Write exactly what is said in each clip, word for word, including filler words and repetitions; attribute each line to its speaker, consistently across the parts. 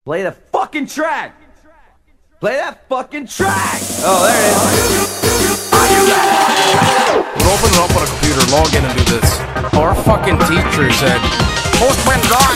Speaker 1: Play the fucking track! Play that fucking track! Oh, there it is. Are you ready?
Speaker 2: We'll open it up on a computer, log in and do this. Our fucking teacher said, Postman gone!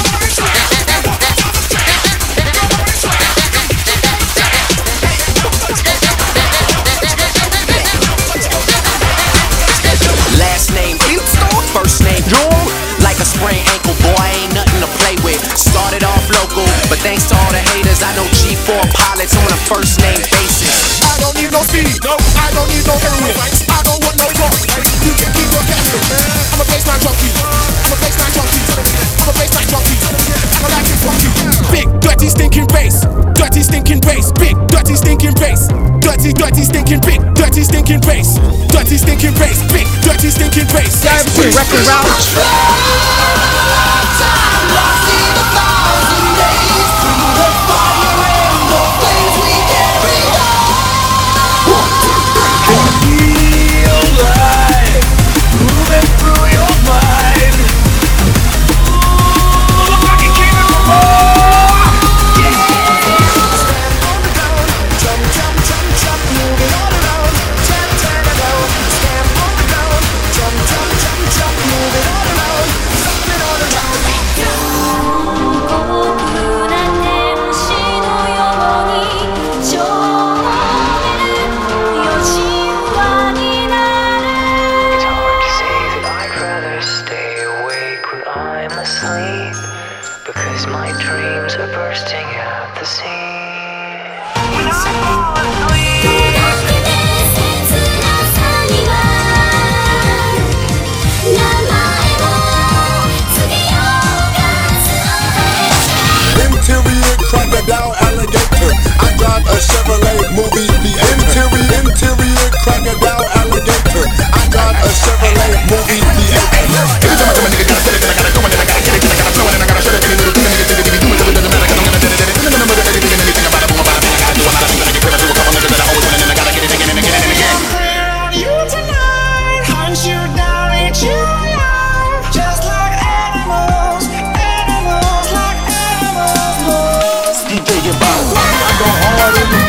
Speaker 3: Last name Fieldstone, first name Joel. Like a sprained ankle, boy, ain't nothing to play with. Started off local, but thanks to all the haters, I know G four pilots on a first name basis.
Speaker 4: I don't need no speed, no, I don't need no heroin. I don't want no talk, you can keep your casket. I'm a baseline junkie, I'm a baseline junkie, I'm a baseline junkie, I'm a like it funky. Big, dirty, stinking bass, dirty, stinking bass, big, dirty, stinking bass, dirty, dirty, stinking, big, dirty, stinking bass, dirty, stinking bass, big, dirty, stinking bass.
Speaker 2: Yeah, every record route.
Speaker 5: Because my dreams are bursting at the seams. When I fall asleep,
Speaker 4: interior crocodile alligator. I drive a Chevrolet movie theater. Interior, interior crocodile alligator. I drive a Chevrolet movie theater.
Speaker 2: I go hard in the